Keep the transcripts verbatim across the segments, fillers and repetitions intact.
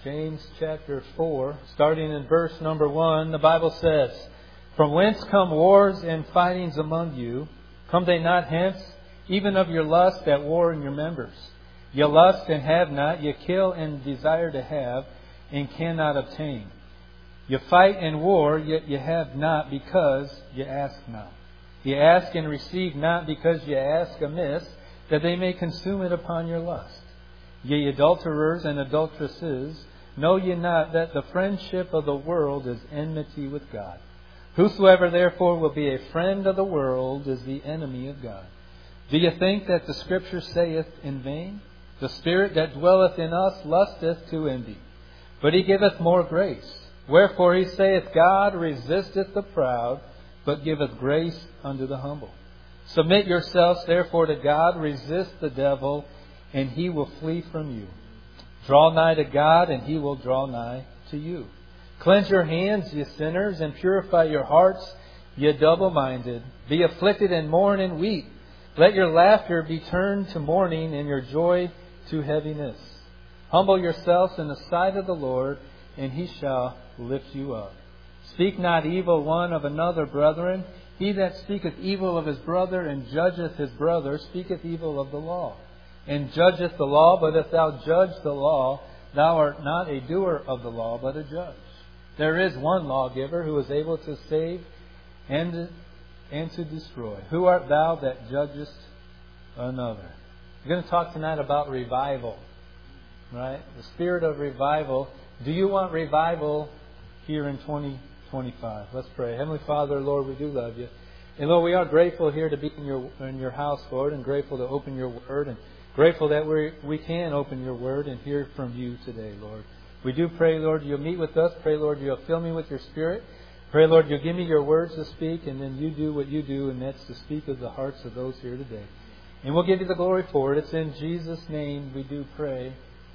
James chapter four, starting in verse number one, the Bible says, "From whence come wars and fightings among you? Come they not hence, even of your lust that war in your members? Ye lust and have not, ye kill and desire to have, and cannot obtain. Ye fight and war, yet ye have not, because ye ask not. Ye ask and receive not, because ye ask amiss, that they may consume it upon your lust. Ye adulterers and adulteresses, know ye not that the friendship of the world is enmity with God? Whosoever therefore will be a friend of the world is the enemy of God. Do ye think that the Scripture saith in vain? The Spirit that dwelleth in us lusteth to envy. But He giveth more grace. Wherefore He saith, God resisteth the proud, but giveth grace unto the humble. Submit yourselves therefore to God, resist the devil, and he will flee from you. Draw nigh to God, and He will draw nigh to you. Cleanse your hands, ye sinners, and purify your hearts, ye double-minded. Be afflicted and mourn and weep. Let your laughter be turned to mourning, and your joy to heaviness. Humble yourselves in the sight of the Lord, and He shall lift you up. Speak not evil one of another, brethren. He that speaketh evil of his brother and judgeth his brother speaketh evil of the law, and judgeth the law. But if thou judge the law, thou art not a doer of the law, but a judge. There is one lawgiver who is able to save and, and to destroy. Who art thou that judgest another?" We're going to talk tonight about revival. Right? The spirit of revival. Do you want revival here in twenty twenty-five? Let's pray. Heavenly Father, Lord, we do love You. And Lord, we are grateful here to be in Your in Your house, Lord, and grateful to open Your Word, and grateful that we we can open Your Word and hear from You today, Lord. We do pray, Lord, You'll meet with us. Pray, Lord, You'll fill me with Your Spirit. Pray, Lord, You'll give me Your words to speak, and then You do what You do, and that's to speak of the hearts of those here today. And we'll give You the glory for it. It's in Jesus' name we do pray.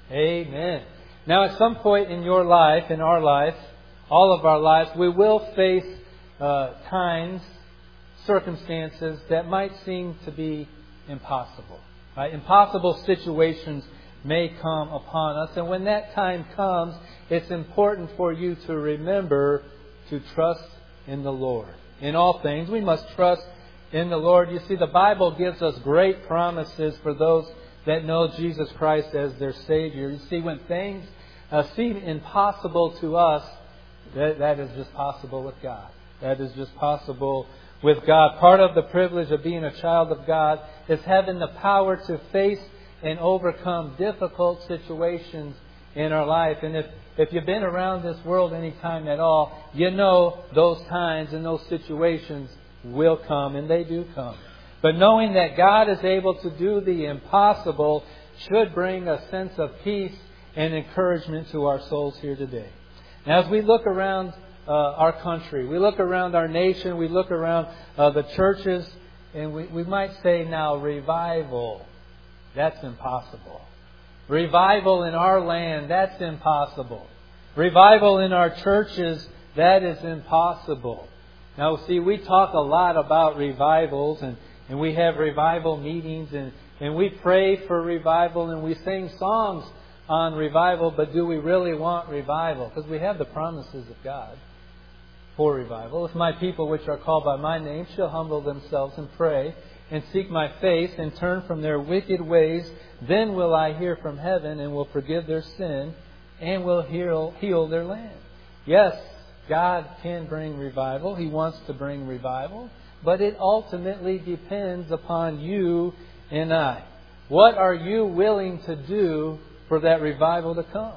Amen. Now, at some point in your life, in our life, all of our lives, we will face uh, times, circumstances that might seem to be impossible. Right? Impossible situations may come upon us. And when that time comes, it's important for you to remember to trust in the Lord. In all things, we must trust in the Lord. You see, the Bible gives us great promises for those that know Jesus Christ as their Savior. You see, when things uh, seem impossible to us, that, that is just possible with God. That is just possible with God. Part of the privilege of being a child of God is having the power to face and overcome difficult situations in our life. And if, if you've been around this world any time at all, you know those times and those situations will come, and they do come. But knowing that God is able to do the impossible should bring a sense of peace and encouragement to our souls here today. Now, as we look around uh, our country, we look around our nation, we look around uh, the churches, and we, we might say now, revival, that's impossible. Revival in our land, that's impossible. Revival in our churches, that is impossible. Now, see, we talk a lot about revivals, and, and we have revival meetings, and, and we pray for revival, and we sing songs on revival, but do we really want revival? Because we have the promises of God for revival. If my people which are called by my name shall humble themselves and pray and seek my face and turn from their wicked ways, then will I hear from heaven and will forgive their sin and will heal, heal their land. Yes, God can bring revival. He wants to bring revival. But it ultimately depends upon you and I. What are you willing to do for that revival to come?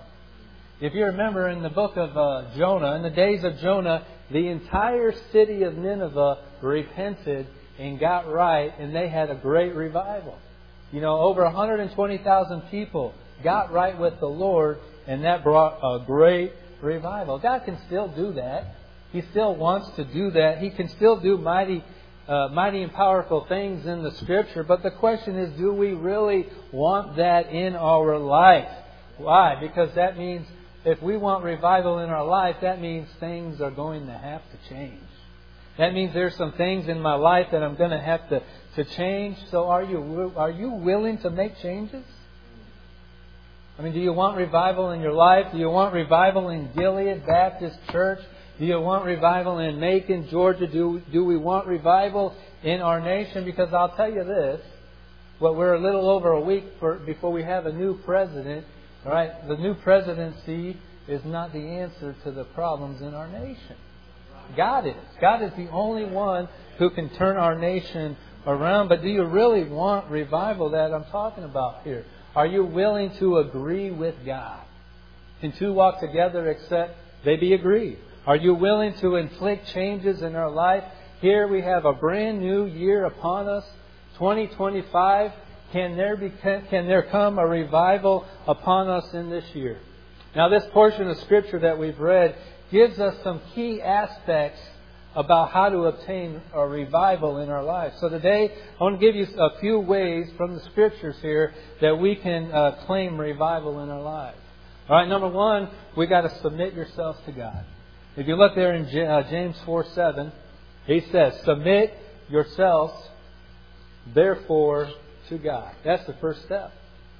If you remember in the book of uh, Jonah, in the days of Jonah, the entire city of Nineveh repented and got right, and they had a great revival. You know, over one hundred twenty thousand people got right with the Lord, and that brought a great revival. God can still do that. He still wants to do that. He can still do mighty uh, mighty and powerful things in the Scripture. But the question is, do we really want that in our life? Why? Because that means if we want revival in our life, that means things are going to have to change. That means there's some things in my life that I'm going to have to, to change. So are you are you willing to make changes? I mean, do you want revival in your life? Do you want revival in Gilead Baptist Church? Do you want revival in Macon, Georgia? Do, do we want revival in our nation? Because I'll tell you this, well, we're a little over a week for, before we have a new president. All right, the new presidency is not the answer to the problems in our nation. God is. God is the only one who can turn our nation around. But do you really want revival that I'm talking about here? Are you willing to agree with God? Can two walk together except they be agreed? Are you willing to inflict changes in our life? Here we have a brand new year upon us, twenty twenty-five. Can there be, can, can there come a revival upon us in this year? Now, this portion of Scripture that we've read gives us some key aspects about how to obtain a revival in our lives. So today, I want to give you a few ways from the Scriptures here that we can uh, claim revival in our lives. All right, number one, we got to submit yourselves to God. If you look there in James four seven, he says, "Submit yourselves, therefore, to God." That's the first step.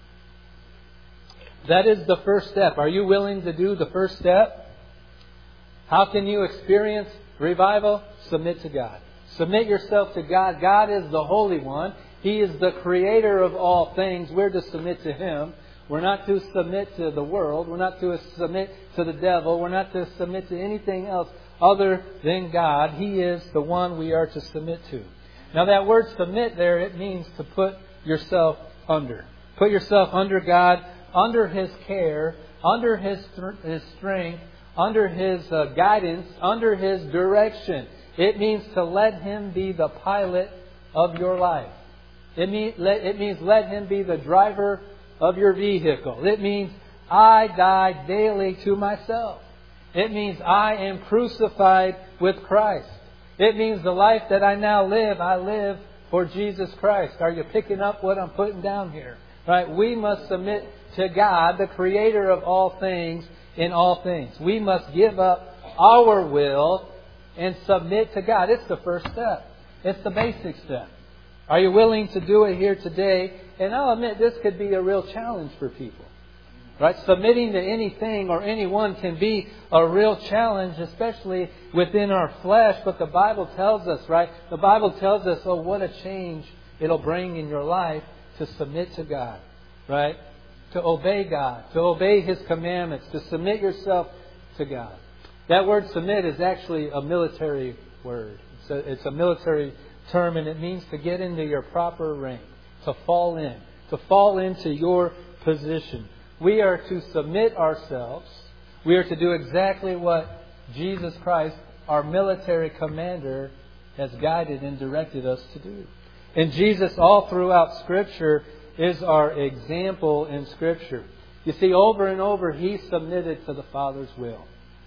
That is the first step. Are you willing to do the first step? How can you experience revival? Submit to God. Submit yourself to God. God is the Holy One. He is the Creator of all things. We're to submit to Him. We're not to submit to the world. We're not to submit to the devil. We're not to submit to anything else other than God. He is the one we are to submit to. Now that word submit there, it means to put yourself under. Put yourself under God, under His care, under His, his strength, under His uh, guidance, under His direction. It means to let Him be the pilot of your life. It, mean, let, it means let Him be the driver of your vehicle. It means I die daily to myself. It means I am crucified with Christ. It means the life that I now live, I live for Jesus Christ. Are you picking up what I'm putting down here? Right? We must submit to God, the Creator of all things, in all things. We must give up our will and submit to God. It's the first step. It's the basic step. Are you willing to do it here today? And I'll admit this could be a real challenge for people. Right? Submitting to anything or anyone can be a real challenge, especially within our flesh. But the Bible tells us, right? The Bible tells us, oh, what a change it'll bring in your life to submit to God. Right? To obey God. To obey His commandments. To submit yourself to God. That word submit is actually a military word. It's a, it's a military term, and it means to get into your proper rank. To fall in. To fall into your position. We are to submit ourselves. We are to do exactly what Jesus Christ, our military commander, has guided and directed us to do. And Jesus, all throughout Scripture, is our example in Scripture. You see, over and over, He submitted to the Father's will.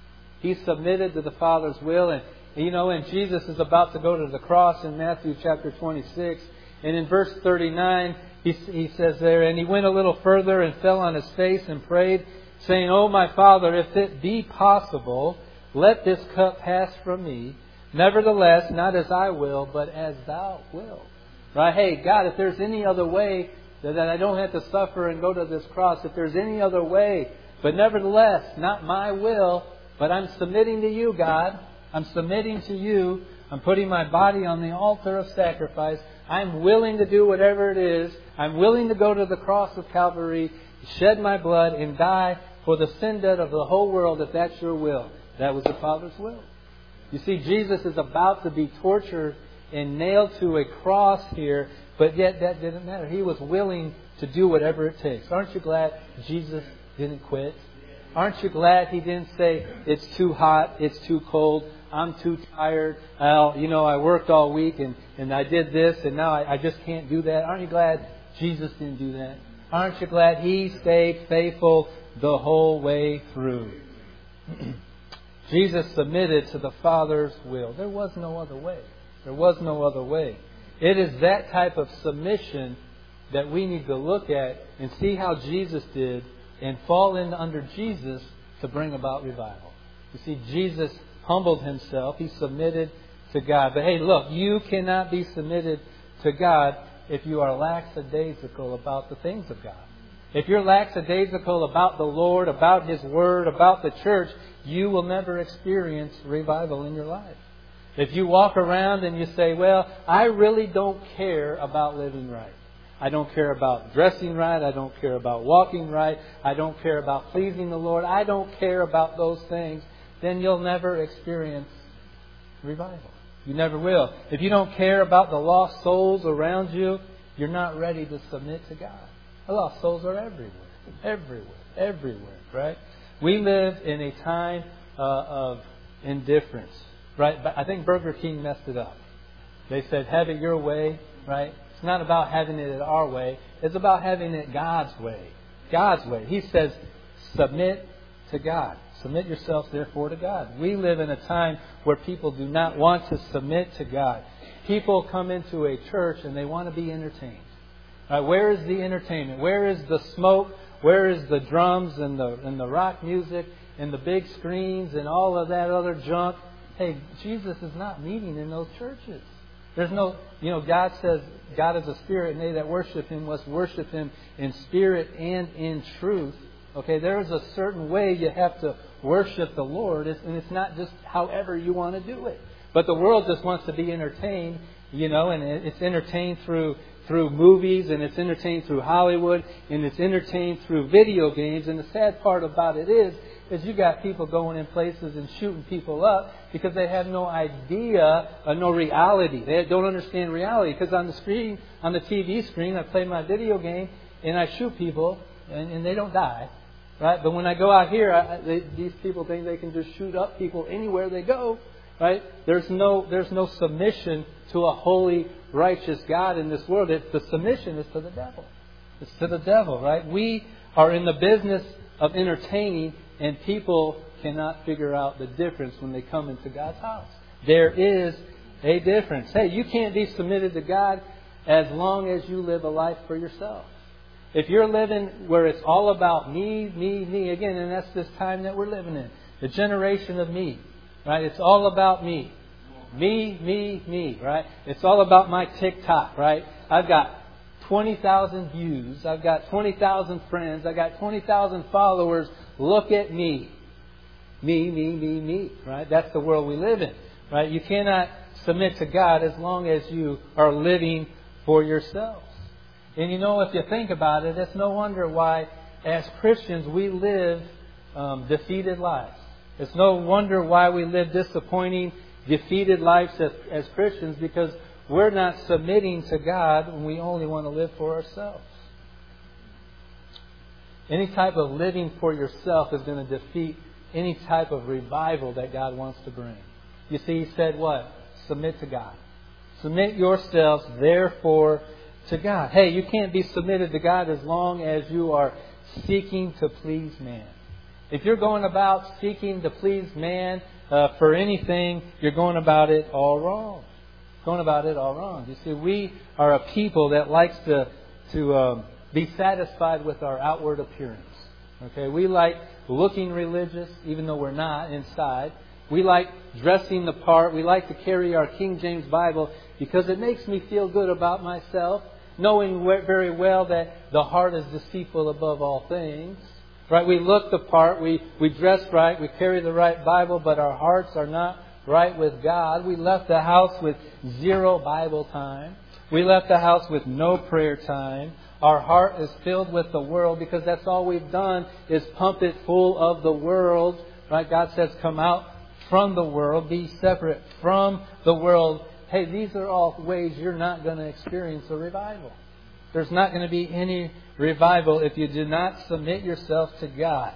He submitted to the Father's will. And, you know, and Jesus is about to go to the cross in Matthew chapter twenty-six. And in verse thirty-nine, he, he says there, "And He went a little further and fell on His face and prayed, saying, O my Father, if it be possible, let this cup pass from me. Nevertheless, not as I will, but as Thou wilt." Right? Hey, God, if there's any other way that I don't have to suffer and go to this cross, if there's any other way, but nevertheless, not my will, but I'm submitting to You, God. I'm submitting to You. I'm putting my body on the altar of sacrifice. I'm willing to do whatever it is. I'm willing to go to the cross of Calvary, shed my blood, and die for the sin debt of the whole world, if that's Your will. That was the Father's will. You see, Jesus is about to be tortured and nailed to a cross here, but yet that didn't matter. He was willing to do whatever it takes. Aren't you glad Jesus didn't quit? Aren't you glad He didn't say, it's too hot, it's too cold, I'm too tired, well, you know, I worked all week and, and I did this and now I, I just can't do that. Aren't you glad Jesus didn't do that? Aren't you glad He stayed faithful the whole way through? Jesus submitted to the Father's will. There was no other way. There was no other way. It is that type of submission that we need to look at and see how Jesus did and fall in under Jesus to bring about revival. You see, Jesus humbled Himself. He submitted to God. But hey, look, you cannot be submitted to God if you are lackadaisical about the things of God. If you're lackadaisical about the Lord, about His Word, about the church, you will never experience revival in your life. If you walk around and you say, well, I really don't care about living right. I don't care about dressing right. I don't care about walking right. I don't care about pleasing the Lord. I don't care about those things. Then you'll never experience revival. You never will. If you don't care about the lost souls around you, you're not ready to submit to God. The lost souls are everywhere. Everywhere. Everywhere. Right? We live in a time uh, of indifference. Right? But I think Burger King messed it up. They said, have it your way. Right? It's not about having it our way. It's about having it God's way. God's way. He says, submit to God. Submit yourselves, therefore, to God. We live in a time where people do not want to submit to God. People come into a church and they want to be entertained. Right, where is the entertainment? Where is the smoke? Where is the drums and the and the rock music and the big screens and all of that other junk? Hey, Jesus is not meeting in those churches. There's no, you know, God says God is a spirit, and they that worship Him must worship Him in spirit and in truth. Okay, there is a certain way you have to worship the Lord, and it's not just however you want to do it. But the world just wants to be entertained, you know, and it's entertained through through movies, and it's entertained through Hollywood, and it's entertained through video games. And the sad part about it is, is you got people going in places and shooting people up because they have no idea, uh, no reality. They don't understand reality. Because on the screen, on the T V screen, I play my video game and I shoot people, and, and they don't die. Right? But when I go out here, I, they, these people think they can just shoot up people anywhere they go. Right? There's no there's no submission to a holy, righteous God in this world. It's the submission is to the devil. It's to the devil, right? We are in the business of entertaining, and people cannot figure out the difference when they come into God's house. There is a difference. Hey, you can't be submitted to God as long as you live a life for yourself. If you're living where it's all about me, me, me, again, and that's this time that we're living in, the generation of me. Right? It's all about me. Me, me, me. Right? It's all about my TikTok. Right? I've got twenty thousand views. I've got twenty thousand friends. I've got twenty thousand followers. Look at me. Me, me, me, me. Right? That's the world we live in. Right? You cannot submit to God as long as you are living for yourselves. And you know, if you think about it, it's no wonder why, as Christians, we live um, defeated lives. It's no wonder why we live disappointing, defeated lives as, as Christians, because we're not submitting to God when we only want to live for ourselves. Any type of living for yourself is going to defeat any type of revival that God wants to bring. You see, He said what? Submit to God. Submit yourselves, therefore, to God. Hey, you can't be submitted to God as long as you are seeking to please man. If you're going about seeking to please man uh, for anything, you're going about it all wrong. Going about it all wrong. You see, we are a people that likes to to um, be satisfied with our outward appearance. Okay, we like looking religious, even though we're not inside. We like dressing the part. We like to carry our King James Bible because it makes me feel good about myself, knowing very well that the heart is deceitful above all things. Right? We look the part, we, we dress right, we carry the right Bible, but our hearts are not right with God. We left the house with zero Bible time. We left the house with no prayer time. Our heart is filled with the world because that's all we've done is pump it full of the world. Right? God says, come out from the world, be separate from the world. Hey, these are all ways you're not going to experience a revival. There's not going to be any revival if you do not submit yourself to God.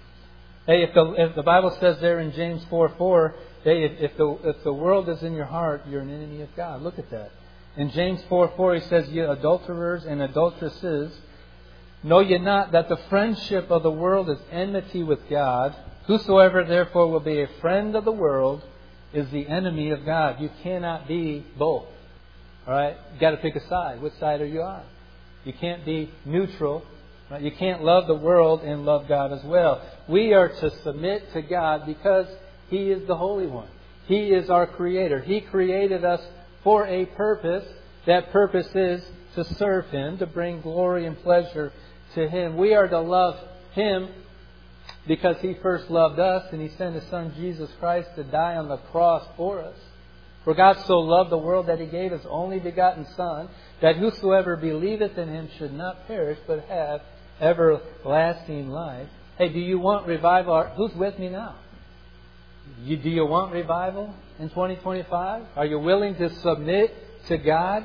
Hey, if the if the Bible says there in James four four, hey, if, if the if the world is in your heart, you're an enemy of God. Look at that. In James four four, he says, "Ye adulterers and adulteresses, know ye not that the friendship of the world is enmity with God? Whosoever therefore will be a friend of the world is the enemy of God." You cannot be both. All right, you got to pick a side. Which side are you on? You can't be neutral. Right? You can't love the world and love God as well. We are to submit to God because He is the Holy One. He is our Creator. He created us for a purpose. That purpose is to serve Him, to bring glory and pleasure to Him. We are to love Him because He first loved us and He sent His Son Jesus Christ to die on the cross for us. For God so loved the world that He gave His only begotten Son, that whosoever believeth in Him should not perish but have everlasting life. Hey, do you want revival? Who's with me now? You, do you want revival in twenty twenty-five? Are you willing to submit to God?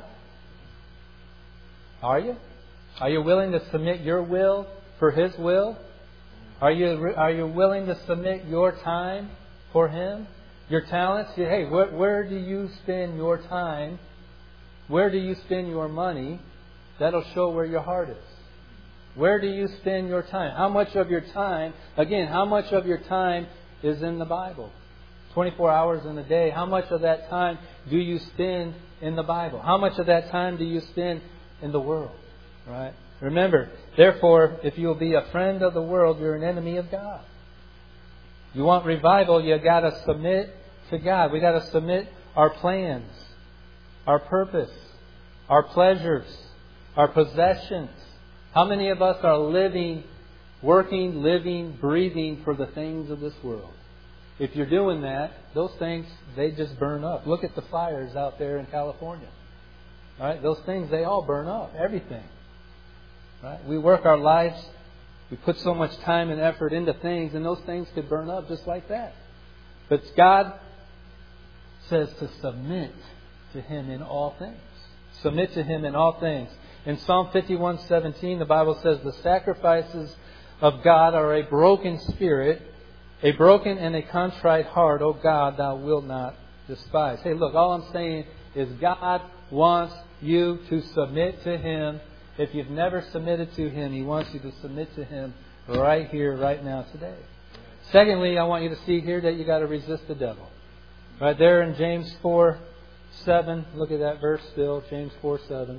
Are you? Are you willing to submit your will for His will? Are you are you willing to submit your time for Him? Your talents? Hey, where, where do you spend your time? Where do you spend your money? That'll show where your heart is. Where do you spend your time? How much of your time, again, how much of your time is in the Bible? twenty-four hours in a day. How much of that time do you spend in the Bible? How much of that time do you spend in the world? Right? Remember, therefore, if you'll be a friend of the world, you're an enemy of God. You want revival, you got to submit to God. We got to submit our plans, our purpose, our pleasures, our possessions. How many of us are living, working, living, breathing for the things of this world? If you're doing that, those things, they just burn up. Look at the fires out there in California. Right? Those things, they all burn up. Everything. Right? We work our lives. We put so much time and effort into things, and those things could burn up just like that. But God says to submit to Him in all things. Submit to Him in all things. In Psalm fifty-one seventeen, the Bible says, the sacrifices of God are a broken spirit, a broken and a contrite heart, O God, Thou wilt not despise. Hey, look, all I'm saying is God wants you to submit to Him. If you've never submitted to Him, He wants you to submit to Him right here, right now, today. Secondly, I want you to see here that you got to resist the devil. Right there in James four seven. Look at that verse still, James four seven.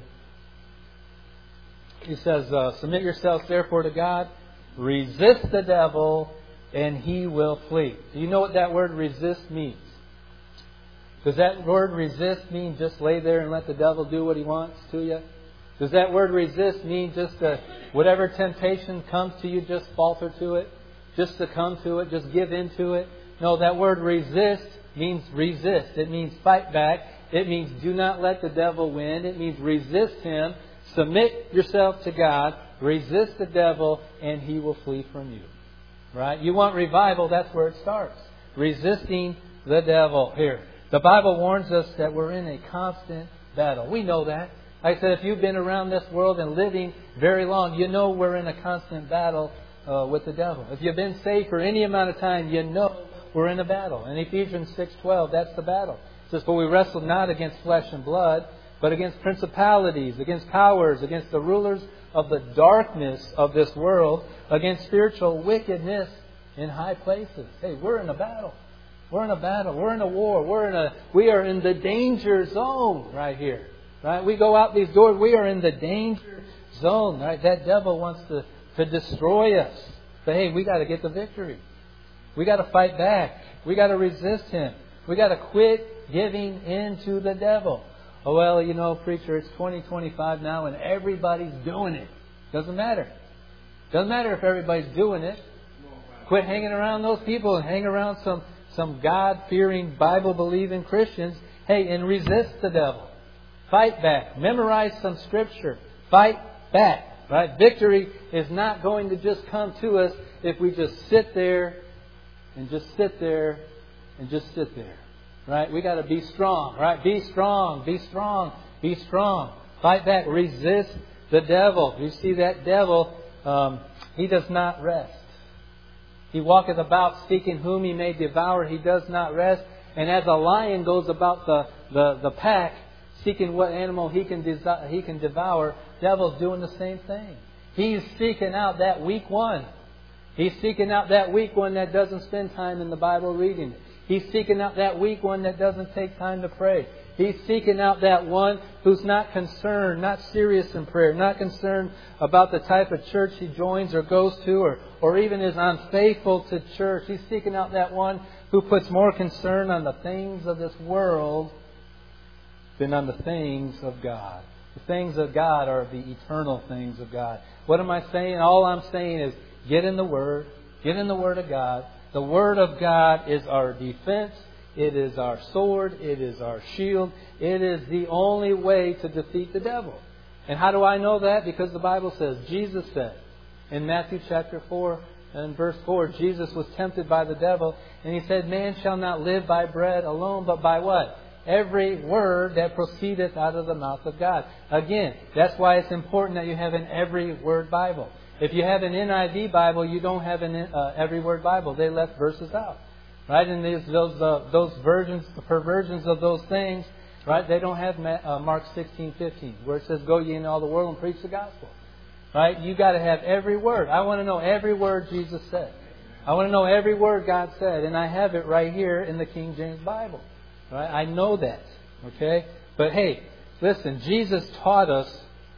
He says, uh, submit yourselves therefore to God, resist the devil, and he will flee. Do you know what that word resist means? Does that word resist mean just lay there and let the devil do what he wants to you? Does that word resist mean just to, whatever temptation comes to you, just falter to it? Just succumb to it? Just give in to it? No, that word resist means resist. It means fight back. It means do not let the devil win. It means resist him. Submit yourself to God. Resist the devil and he will flee from you. Right? You want revival, that's where it starts. Resisting the devil here. The Bible warns us that we're in a constant battle. We know that. Like I said, if you've been around this world and living very long, you know we're in a constant battle uh, with the devil. If you've been saved for any amount of time, you know we're in a battle. In Ephesians six twelve, that's the battle. It says, for we wrestle not against flesh and blood, but against principalities, against powers, against the rulers of the darkness of this world, against spiritual wickedness in high places. Hey, we're in a battle. We're in a battle. We're in a war. We're in a. We are in the danger zone right here. Right? We go out these doors. We are in the danger zone. Right? That devil wants to, to destroy us. But hey, we got to get the victory. We got to fight back. We got to resist him. We got to quit giving in to the devil. Oh, well, you know, preacher, it's twenty twenty-five now and everybody's doing it. Doesn't matter. Doesn't matter if everybody's doing it. Quit hanging around those people and hang around some, some God-fearing, Bible-believing Christians. Hey, and resist the devil. Fight back. Memorize some scripture. Fight back. Right? Victory is not going to just come to us if we just sit there and just sit there and just sit there. Right? We got to be strong. Right? Be strong. Be strong. Be strong. Fight back. Resist the devil. You see that devil, um, he does not rest. He walketh about seeking whom he may devour. He does not rest. And as a lion goes about the, the, the pack, seeking what animal he can desi- he can devour, devil's doing the same thing. He's seeking out that weak one. He's seeking out that weak one that doesn't spend time in the Bible reading it. He's seeking out that weak one that doesn't take time to pray. He's seeking out that one who's not concerned, not serious in prayer, not concerned about the type of church he joins or goes to, or, or even is unfaithful to church. He's seeking out that one who puts more concern on the things of this world than on the things of God. The things of God are the eternal things of God. What am I saying? All I'm saying is get in the Word. Get in the Word of God. The Word of God is our defense. It is our sword. It is our shield. It is the only way to defeat the devil. And how do I know that? Because the Bible says, Jesus said in Matthew chapter four and verse four, Jesus was tempted by the devil. And He said, man shall not live by bread alone, but by what? Every word that proceedeth out of the mouth of God. Again, that's why it's important that you have an every word Bible. If you have an N I V Bible, you don't have an uh, every word Bible. They left verses out. Right? And these, those uh, those versions, the perversions of those things, right? They don't have uh, Mark sixteen fifteen, where it says, go ye into all the world and preach the gospel. Right? You got to have every word. I want to know every word Jesus said. I want to know every word God said. And I have it right here in the King James Bible. Right? I know that. Okay? But hey, listen, Jesus taught us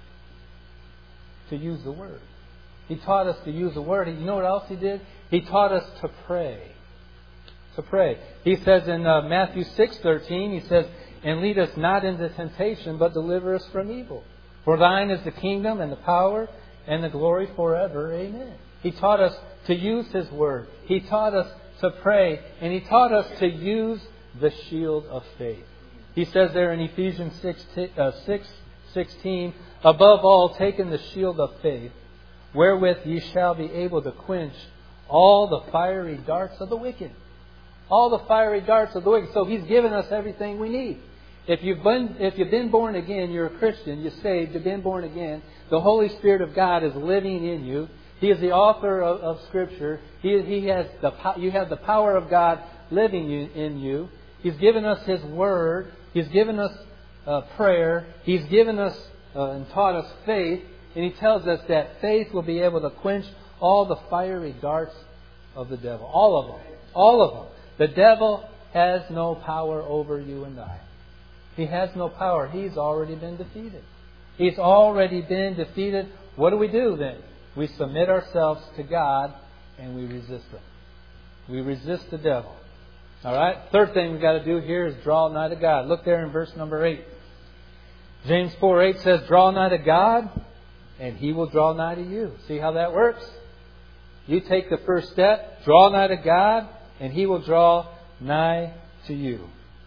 to use the Word. He taught us to use the Word. You know what else He did? He taught us to pray. To pray. He says in uh, Matthew six thirteen, He says, and lead us not into temptation, but deliver us from evil. For thine is the kingdom and the power and the glory forever. Amen. He taught us to use His Word. He taught us to pray. And He taught us to use the shield of faith. He says there in Ephesians six sixteen, above all, taking the shield of faith, wherewith ye shall be able to quench all the fiery darts of the wicked. All the fiery darts of the wicked. So He's given us everything we need. If you've been, if you've been born again, you're a Christian, you're saved, you've been born again, the Holy Spirit of God is living in you. He is the author of, of Scripture. He, he has the, you have the power of God living you, in you. He's given us His Word. He's given us uh, prayer. He's given us uh, and taught us faith. And He tells us that faith will be able to quench all the fiery darts of the devil. All of them. All of them. The devil has no power over you and I. He has no power. He's already been defeated. He's already been defeated. What do we do then? We submit ourselves to God and we resist Him. We resist the devil. All right? Third thing we've got to do here is draw nigh to God. Look there in verse number eight. James four eight says, draw nigh to God and He will draw nigh to you. See how that works? You take the first step, draw nigh to God, and He will draw nigh to you.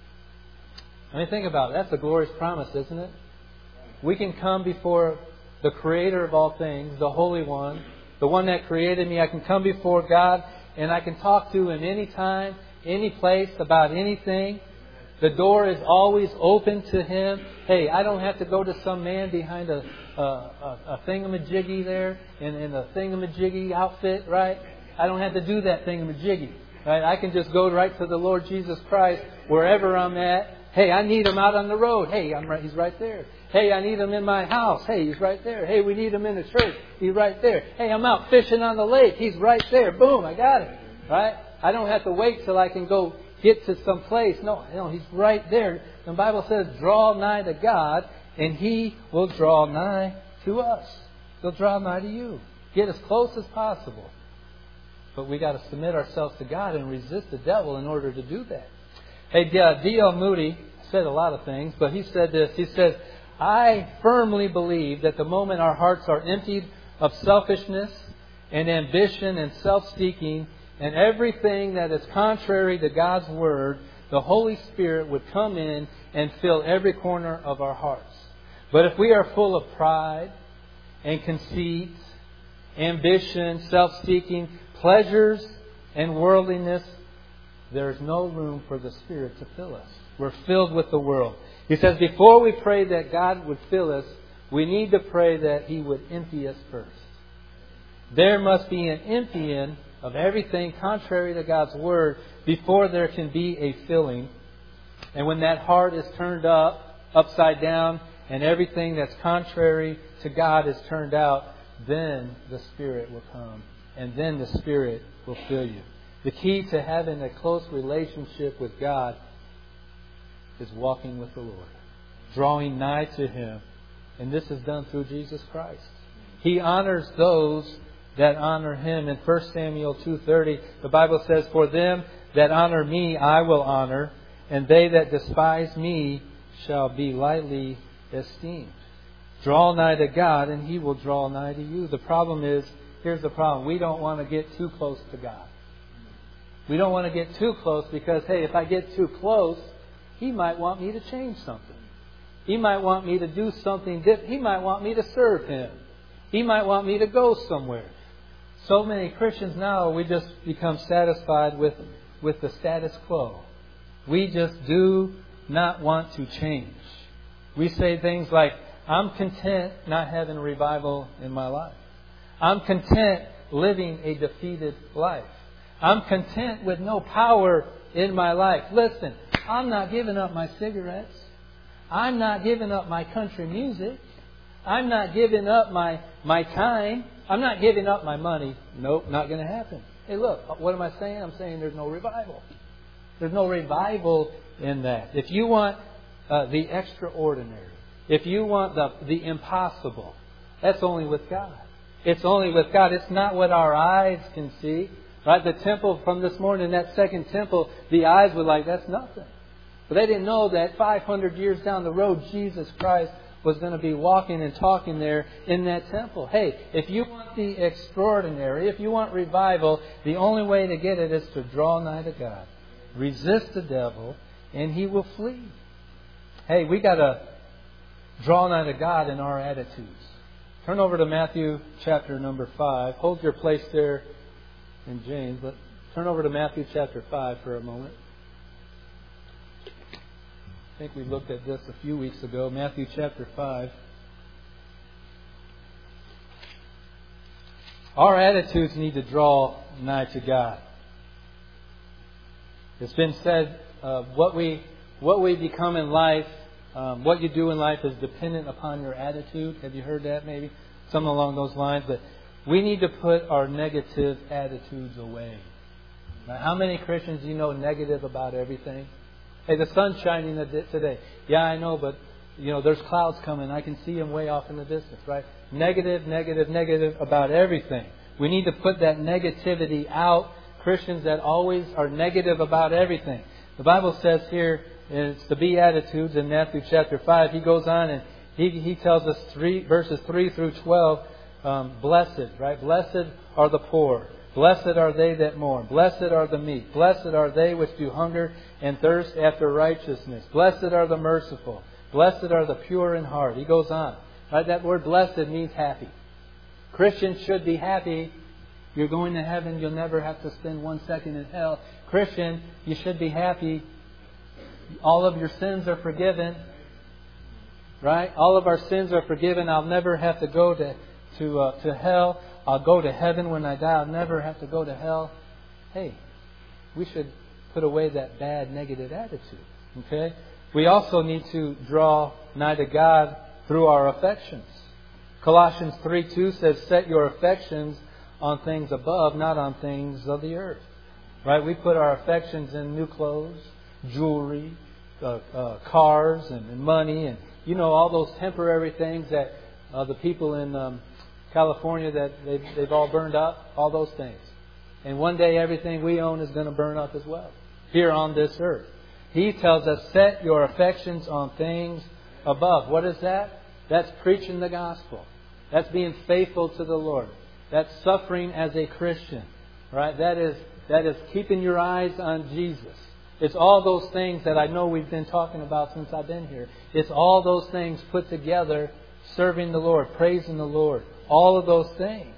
I mean, think about it. That's a glorious promise, isn't it? We can come before the Creator of all things, the Holy One, the one that created me. I can come before God and I can talk to Him anytime, any place, about anything. The door is always open to Him. Hey, I don't have to go to some man behind a, a, a, a thingamajiggy there in, in a thingamajiggy outfit, right? I don't have to do that thingamajiggy. Right? I can just go right to the Lord Jesus Christ wherever I'm at. Hey, I need Him out on the road. Hey, I'm right, He's right there. Hey, I need Him in my house. Hey, He's right there. Hey, we need Him in the church. He's right there. Hey, I'm out fishing on the lake. He's right there. Boom, I got Him. Right? I don't have to wait till I can go get to some place. No, no, He's right there. The Bible says, draw nigh to God, and He will draw nigh to us. He'll draw nigh to you. Get as close as possible. But we got to submit ourselves to God and resist the devil in order to do that. Hey, D L Moody said a lot of things, but he said this. He said, I firmly believe that the moment our hearts are emptied of selfishness and ambition and self-seeking and everything that is contrary to God's Word, the Holy Spirit would come in and fill every corner of our hearts. But if we are full of pride and conceit, ambition, self-seeking, pleasures, and worldliness, there is no room for the Spirit to fill us. We're filled with the world. He says before we pray that God would fill us, we need to pray that He would empty us first. There must be an emptying of everything contrary to God's Word before there can be a filling. And when that heart is turned up, upside down, and everything that's contrary to God is turned out, then the Spirit will come. And then the Spirit will fill you. The key to having a close relationship with God is walking with the Lord. Drawing nigh to Him. And this is done through Jesus Christ. He honors those that honor Him. In First Samuel two thirty, the Bible says, for them that honor me I will honor, and they that despise me shall be lightly esteemed. Draw nigh to God, and He will draw nigh to you. The problem is, here's the problem. We don't want to get too close to God. We don't want to get too close because, hey, if I get too close, He might want me to change something. He might want me to do something different. He might want me to serve Him. He might want me to go somewhere. So many Christians now, we just become satisfied with, with the status quo. We just do not want to change. We say things like, I'm content not having a revival in my life. I'm content living a defeated life. I'm content with no power in my life. Listen, I'm not giving up my cigarettes. I'm not giving up my country music. I'm not giving up my, my time. I'm not giving up my money. Nope, not going to happen. Hey, look, what am I saying? I'm saying there's no revival. There's no revival in that. If you want uh, the extraordinary, if you want the, the impossible, that's only with God. It's only with God. It's not what our eyes can see. Right? The temple from this morning, that second temple, the eyes were like, that's nothing. But they didn't know that five hundred years down the road, Jesus Christ was going to be walking and talking there in that temple. Hey, if you want the extraordinary, if you want revival, the only way to get it is to draw nigh to God. Resist the devil, and he will flee. Hey, we got to draw nigh to God in our attitudes. Turn over to Matthew chapter number five. Hold your place there in James, but turn over to Matthew chapter five for a moment. I think we looked at this a few weeks ago. Matthew chapter five. Our attitudes need to draw nigh to God. It's been said, uh, what we what we become in life, um, what you do in life is dependent upon your attitude. Have you heard that maybe? Something along those lines. But we need to put our negative attitudes away. Now, how many Christians do you know negative about everything? Hey, the sun's shining today. Yeah, I know, but you know, there's clouds coming. I can see them way off in the distance, right? Negative, negative, negative about everything. We need to put that negativity out. Christians that always are negative about everything. The Bible says here, it's the Beatitudes in Matthew chapter five. He goes on and he, he tells us three verses three through twelve. Um, blessed, right? Blessed are the poor. Blessed are they that mourn. Blessed are the meek. Blessed are they which do hunger and thirst after righteousness. Blessed are the merciful. Blessed are the pure in heart. He goes on. Right? That word blessed means happy. Christians should be happy. You're going to heaven. You'll never have to spend one second in hell. Christian, you should be happy. All of your sins are forgiven. Right? All of our sins are forgiven. I'll never have to go to, to, uh, to hell. I'll go to heaven when I die. I'll never have to go to hell. Hey, we should put away that bad, negative attitude. Okay? We also need to draw nigh to God through our affections. Colossians three two says, set your affections on things above, not on things of the earth. Right? We put our affections in new clothes, jewelry, uh, uh, cars, and, and money, and you know, all those temporary things that uh, the people in um, California that they've, they've all burned up, all those things. And one day everything we own is going to burn up as well, here on this earth. He tells us, set your affections on things above. What is that? That's preaching the gospel. That's being faithful to the Lord. That's suffering as a Christian. Right? That is that is keeping your eyes on Jesus. It's all those things that I know we've been talking about since I've been here. It's all those things put together, serving the Lord, praising the Lord. All of those things.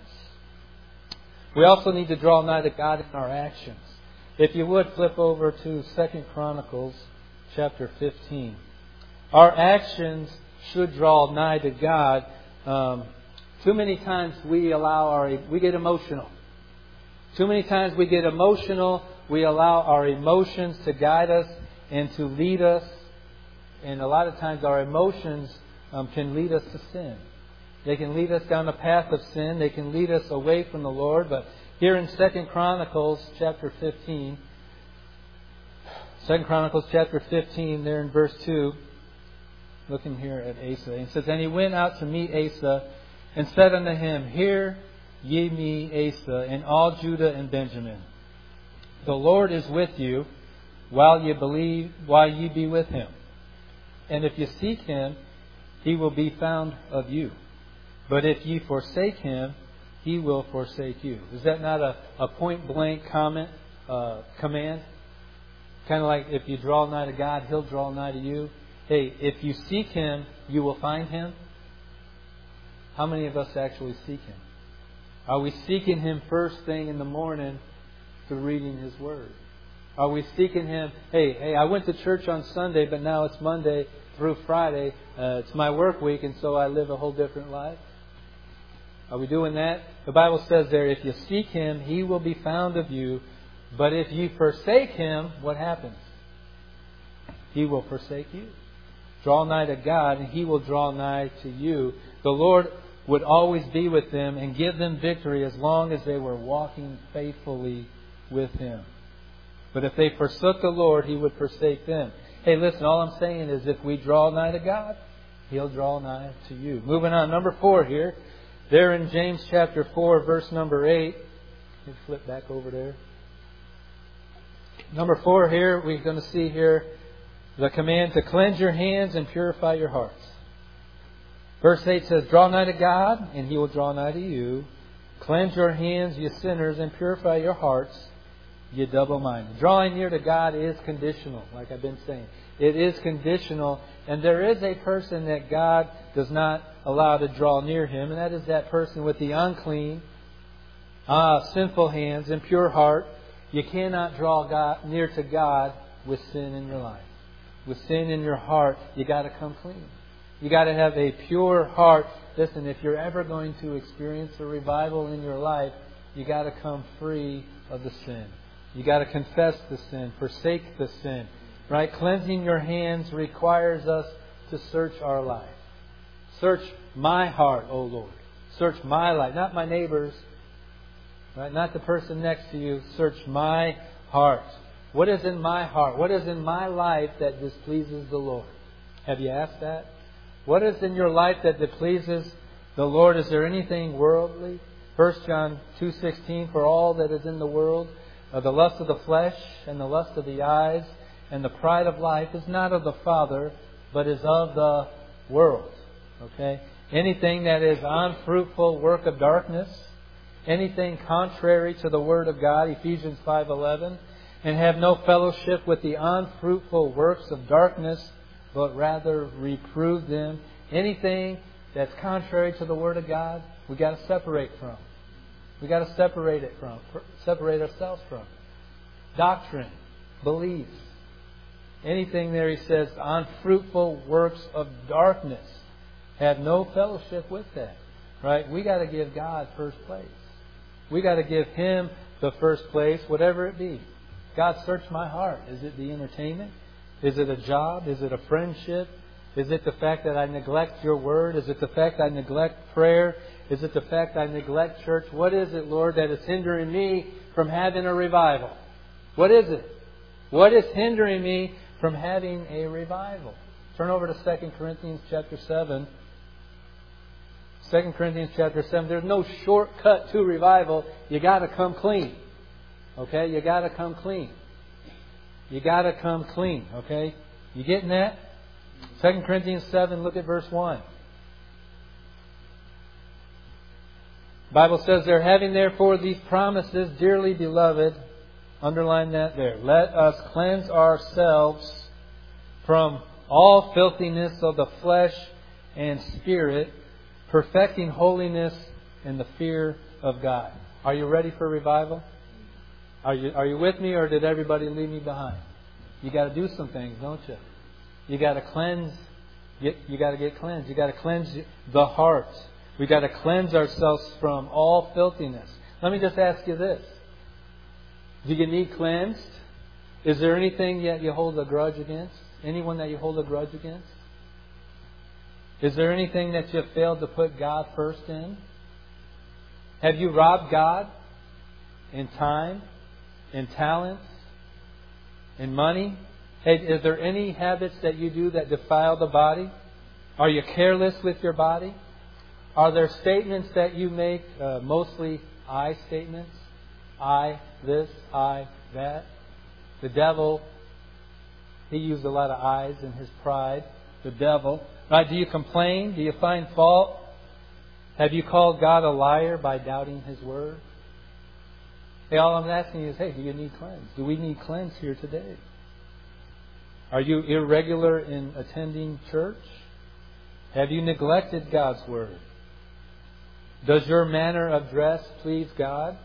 We also need to draw nigh to God in our actions. If you would, flip over to Second Chronicles chapter fifteen. Our actions should draw nigh to God. Um, too many times we allow our we get emotional. Too many times we get emotional. We allow our emotions to guide us and to lead us. And a lot of times our emotions um, can lead us to sin. They can lead us down the path of sin. They can lead us away from the Lord. But here in Second Chronicles chapter fifteen, Second Chronicles chapter fifteen, there in verse two, looking here at Asa, it says, and he went out to meet Asa and said unto him, hear ye me, Asa, and all Judah and Benjamin. The Lord is with you while ye believe, while ye be with him. And if you seek him, He will be found of you. But if ye forsake Him, He will forsake you. Is that not a, a point-blank comment, uh, command? Kind of like if you draw nigh to God, He'll draw nigh to you. Hey, if you seek Him, you will find Him. How many of us actually seek Him? Are we seeking Him first thing in the morning through reading His Word? Are we seeking Him, hey, hey, I went to church on Sunday, but now it's Monday through Friday. Uh, it's my work week, and so I live a whole different life. Are we doing that? The Bible says there, if you seek Him, He will be found of you. But if you forsake Him, what happens? He will forsake you. Draw nigh to God, and He will draw nigh to you. The Lord would always be with them and give them victory as long as they were walking faithfully with Him. But if they forsook the Lord, He would forsake them. Hey, listen, all I'm saying is if we draw nigh to God, He'll draw nigh to you. Moving on, number four here. There in James chapter four, verse number eight. Let me flip back over there. Number four here, we're going to see here the command to cleanse your hands and purify your hearts. Verse eight says, draw nigh to God, and He will draw nigh to you. Cleanse your hands, ye sinners, and purify your hearts, ye double-minded. Drawing near to God is conditional, like I've been saying. It is conditional, and there is a person that God does not allow to draw near Him, and that is that person with the unclean, ah, sinful hands and pure heart. You cannot draw God, near to God with sin in your life. With sin in your heart, you got to come clean. You got to have a pure heart. Listen, if you're ever going to experience a revival in your life, you got to come free of the sin. You got to confess the sin, forsake the sin. Right? Cleansing your hands requires us to search our life. Search my heart, O Lord. Search my life, not my neighbor's. Right? Not the person next to you. Search my heart. What is in my heart? What is in my life that displeases the Lord? Have you asked that? What is in your life that displeases the Lord? Is there anything worldly? First John two sixteen, for all that is in the world, uh, the lust of the flesh and the lust of the eyes and the pride of life is not of the Father, but is of the world. Okay? Anything that is unfruitful work of darkness, anything contrary to the Word of God, Ephesians five eleven, and have no fellowship with the unfruitful works of darkness, but rather reprove them. Anything that's contrary to the Word of God, we got to separate from. We got to separate it from, separate ourselves from. Doctrine, beliefs, anything there, he says, unfruitful works of darkness, have no fellowship with that. Right? We got to give God first place. We got to give Him the first place, whatever it be. God, search my heart. Is it the entertainment? Is it a job? Is it a friendship? Is it the fact that I neglect Your Word? Is it the fact I neglect prayer? Is it the fact I neglect church? What is it, Lord, that is hindering me from having a revival? What is it? What is hindering me from having a revival? Turn over to Second Corinthians chapter seven. Second Corinthians chapter seven. There's no shortcut to revival. You got to come clean. Okay? You got to come clean. You got to come clean. Okay? You getting that? Second Corinthians seven, look at verse one. The Bible says, they're having therefore these promises, dearly beloved. Underline that there. Let us cleanse ourselves from all filthiness of the flesh and spirit, perfecting holiness in the fear of God. Are you ready for revival? Are you, are you with me, or did everybody leave me behind? You got to do some things, don't you? You got to cleanse. Get, you got to get cleansed. You got to cleanse the heart. We got to cleanse ourselves from all filthiness. Let me just ask you this: do you need cleansed? Is there anything that you hold a grudge against? Anyone that you hold a grudge against? Is there anything that you have failed to put God first in? Have you robbed God in time, in talents, in money? Hey, is there any habits that you do that defile the body? Are you careless with your body? Are there statements that you make, uh, mostly I statements? I this, I that. The devil, he used a lot of I's in his pride. the devil. Right? Do you complain? Do you find fault? Have you called God a liar by doubting His Word? Hey, all I'm asking you is, hey, do you need cleanse? Do we need cleanse here today? Are you irregular in attending church? Have you neglected God's Word? Does your manner of dress please God?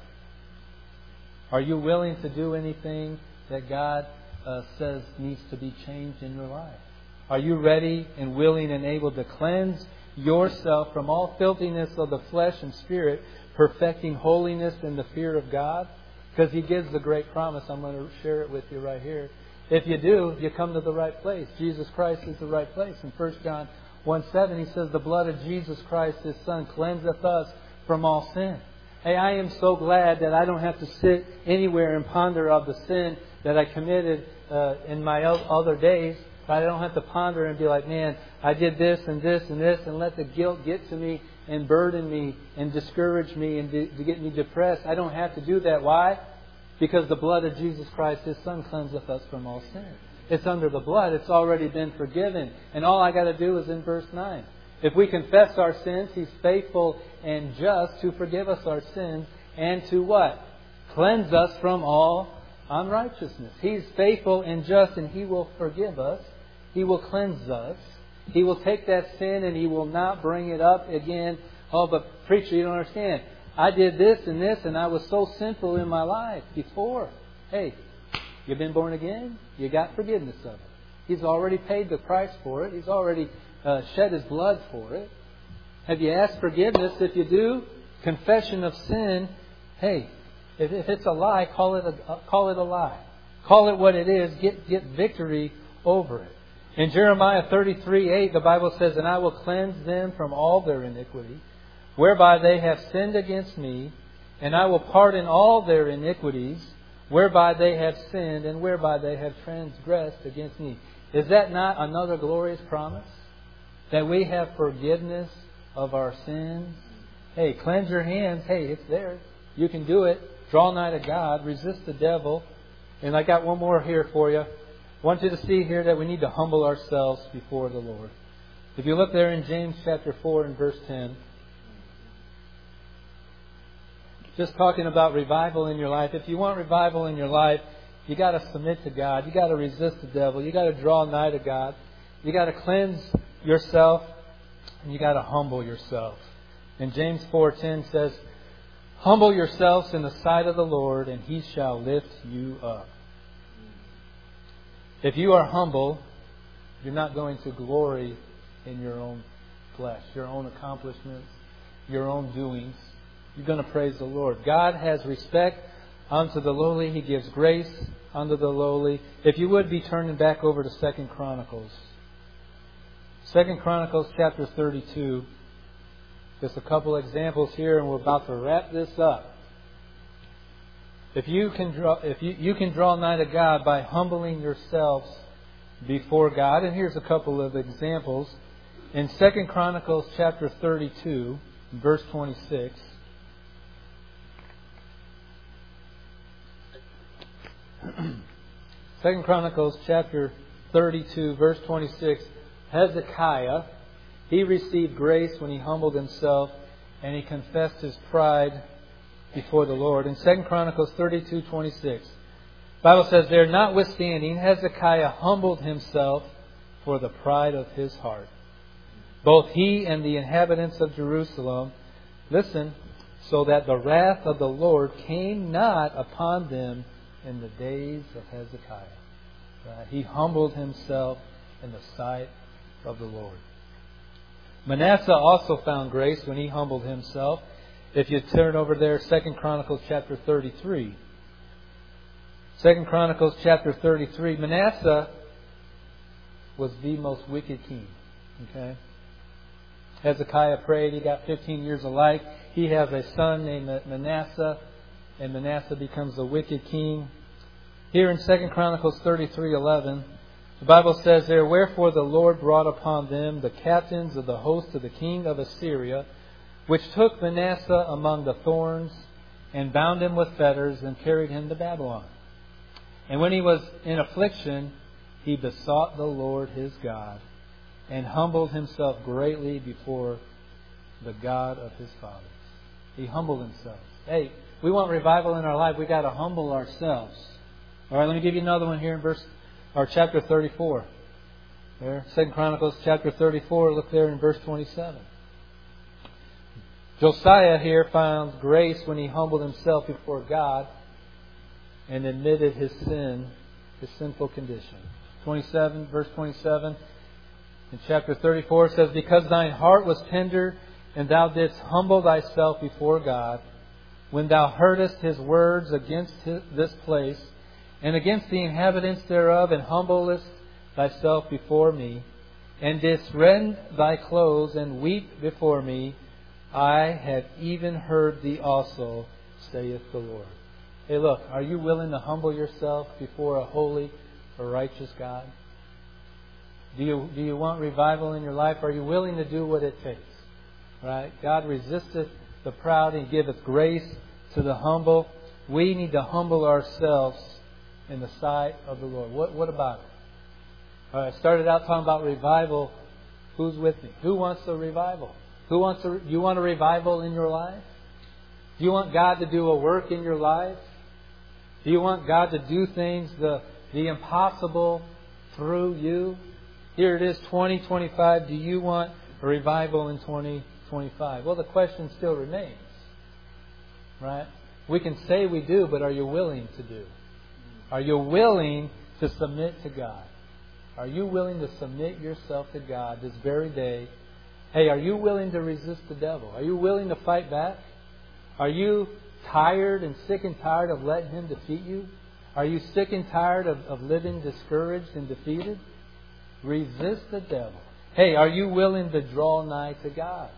Are you willing to do anything that God uh, says needs to be changed in your life? Are you ready and willing and able to cleanse yourself from all filthiness of the flesh and spirit, perfecting holiness in the fear of God? Because He gives the great promise. I'm going to share it with you right here. If you do, you come to the right place. Jesus Christ is the right place. In First John one seven, He says, the blood of Jesus Christ, His Son, cleanseth us from all sin. Hey, I am so glad that I don't have to sit anywhere and ponder of the sin that I committed uh, in my other days. But I don't have to ponder and be like, man, I did this and this and this, and let the guilt get to me and burden me and discourage me and to get me depressed. I don't have to do that. Why? Because the blood of Jesus Christ, His Son, cleanseth us from all sin. It's under the blood. It's already been forgiven. And all I got to do is in verse nine. If we confess our sins, He's faithful and just to forgive us our sins and to what? Cleanse us from all unrighteousness. He's faithful and just, and He will forgive us. He will cleanse us. He will take that sin and He will not bring it up again. Oh, but preacher, you don't understand. I did this and this and I was so sinful in my life before. Hey, you've been born again. You got forgiveness of it. He's already paid the price for it. He's already uh, shed His blood for it. Have you asked forgiveness? If you do, confession of sin. Hey, if, if it's a lie, call it a uh, call it a lie. Call it what it is. Get get victory over it. In Jeremiah thirty-three eight, the Bible says, and I will cleanse them from all their iniquity, whereby they have sinned against me, and I will pardon all their iniquities, whereby they have sinned and whereby they have transgressed against me. Is that not another glorious promise? That we have forgiveness of our sins? Hey, cleanse your hands. Hey, it's there. You can do it. Draw nigh to God. Resist the devil. And I got one more here for you. I want you to see here that we need to humble ourselves before the Lord. If you look there in James chapter four and verse ten, just talking about revival in your life. If you want revival in your life, you got to submit to God. You got to resist the devil. You got to draw nigh to God. You got to cleanse yourself, and you got to humble yourself. And James four ten says, humble yourselves in the sight of the Lord, and He shall lift you up. If you are humble, you're not going to glory in your own flesh, your own accomplishments, your own doings. You're going to praise the Lord. God has respect unto the lowly. He gives grace unto the lowly. If you would be turning back over to Second Chronicles. Second Chronicles chapter thirty-two. Just a couple examples here, and we're about to wrap this up. If you can draw, if you, you can draw nigh to God by humbling yourselves before God, and here's a couple of examples. In Second Chronicles chapter thirty-two, verse twenty-six. Second Chronicles chapter thirty-two, verse twenty-six. Hezekiah, he received grace when he humbled himself and he confessed his pride before the Lord. In Second Chronicles thirty-two twenty-six, the Bible says there, notwithstanding, Hezekiah humbled himself for the pride of his heart, both he and the inhabitants of Jerusalem. Listen, so that the wrath of the Lord came not upon them in the days of Hezekiah. Right? He humbled himself in the sight of the Lord. Manasseh also found grace when he humbled himself. If you turn over there, Second Chronicles chapter thirty-three. Second Chronicles chapter thirty-three. Manasseh was the most wicked king. Okay? Hezekiah prayed. He got fifteen years of life. He has a son named Manasseh, and Manasseh becomes a wicked king. Here in Second Chronicles thirty-three eleven, the Bible says there, wherefore the Lord brought upon them the captains of the host of the king of Assyria, which took Manasseh among the thorns, and bound him with fetters, and carried him to Babylon. And when he was in affliction, he besought the Lord his God, and humbled himself greatly before the God of his fathers. He humbled himself. Hey, we want revival in our life. We got to humble ourselves. All right, let me give you another one here in verse or chapter thirty-four. There, Second Chronicles chapter thirty-four. Look there in verse twenty-seven. Josiah here found grace when he humbled himself before God and admitted his sin, his sinful condition. twenty-seven, verse twenty-seven in chapter thirty-four says, because thine heart was tender, and thou didst humble thyself before God, when thou heardest his words against his, this place, and against the inhabitants thereof, and humblest thyself before me, and didst rend thy clothes, and weep before me, I have even heard thee also, saith the Lord. Hey, look, are you willing to humble yourself before a holy or righteous God? Do you, do you want revival in your life? Are you willing to do what it takes? Right? God resisteth the proud and giveth grace to the humble. We need to humble ourselves in the sight of the Lord. What, what about it? All right, I started out talking about revival. Who's with me? Who wants a revival? Who wants to, you want a revival in your life? Do you want God to do a work in your life? Do you want God to do things, the, the impossible through you? Here it is, twenty twenty-five. Do you want a revival in twenty twenty-five? Well, the question still remains. Right? We can say we do, but are you willing to do? Are you willing to submit to God? Are you willing to submit yourself to God this very day? Hey, are you willing to resist the devil? Are you willing to fight back? Are you tired and sick and tired of letting him defeat you? Are you sick and tired of, of living discouraged and defeated? Resist the devil. Hey, are you willing to draw nigh to God?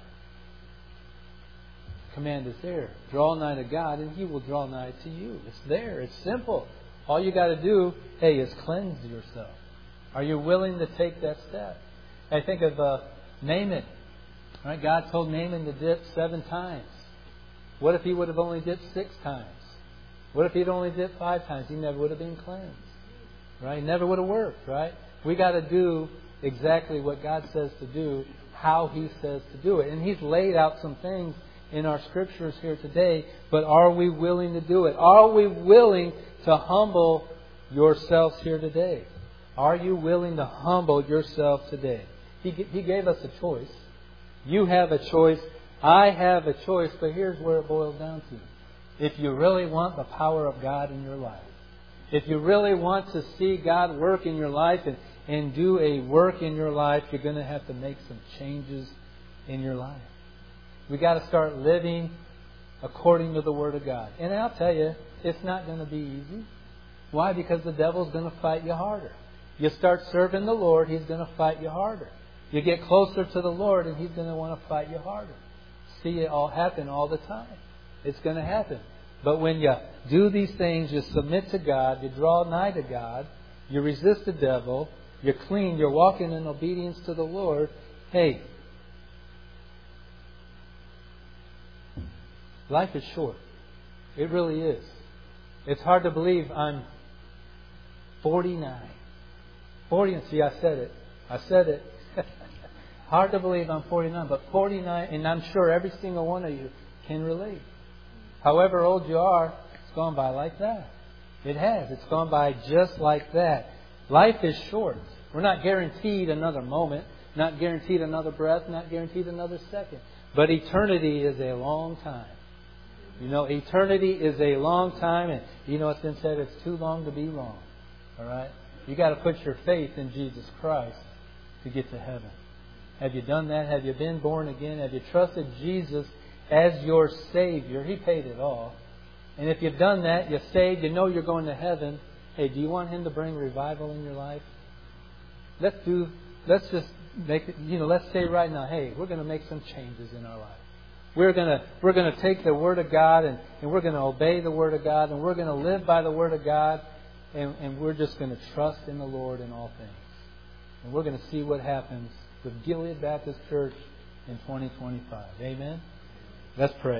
Command is there. Draw nigh to God and He will draw nigh to you. It's there. It's simple. All you got to do, hey, is cleanse yourself. Are you willing to take that step? I think of uh, Naaman. Right? God told Naaman to dip seven times. What if he would have only dipped six times? What if he'd only dipped five times? He never would have been cleansed. Right? It never would have worked. Right? We got to do exactly what God says to do, how He says to do it. And He's laid out some things in our scriptures here today, but are we willing to do it? Are we willing to humble yourselves here today? Are you willing to humble yourself today? He, he gave us a choice. You have a choice. I have a choice. But here's where it boils down to. If you really want the power of God in your life, if you really want to see God work in your life and, and do a work in your life, you're going to have to make some changes in your life. We got to start living according to the Word of God. And I'll tell you, it's not going to be easy. Why? Because the devil's going to fight you harder. You start serving the Lord, he's going to fight you harder. You get closer to the Lord, and He's going to want to fight you harder. See it all happen all the time. It's going to happen. But when you do these things, you submit to God, you draw nigh to God, you resist the devil, you're clean, you're walking in obedience to the Lord. Hey, life is short. It really is. It's hard to believe I'm forty-nine. forty, see, I said it. I said it. Hard to believe I'm forty-nine, but forty-nine, and I'm sure every single one of you can relate. However old you are, it's gone by like that. It has. It's gone by just like that. Life is short. We're not guaranteed another moment, not guaranteed another breath, not guaranteed another second. But eternity is a long time. You know, eternity is a long time, and you know it's been said it's too long to be wrong. All right? You got to put your faith in Jesus Christ to get to heaven. Have you done that? Have you been born again? Have you trusted Jesus as your Savior? He paid it all. And if you've done that, you're saved, you know you're going to heaven. Hey, do you want Him to bring revival in your life? Let's do. Let's just make it. You know, let's say right now, hey, we're going to make some changes in our life. We're gonna we're gonna take the Word of God and, and we're gonna obey the Word of God and we're gonna live by the Word of God and, and we're just gonna trust in the Lord in all things. And we're gonna see what happens with Gilead Baptist Church in twenty twenty-five. Amen? Let's pray.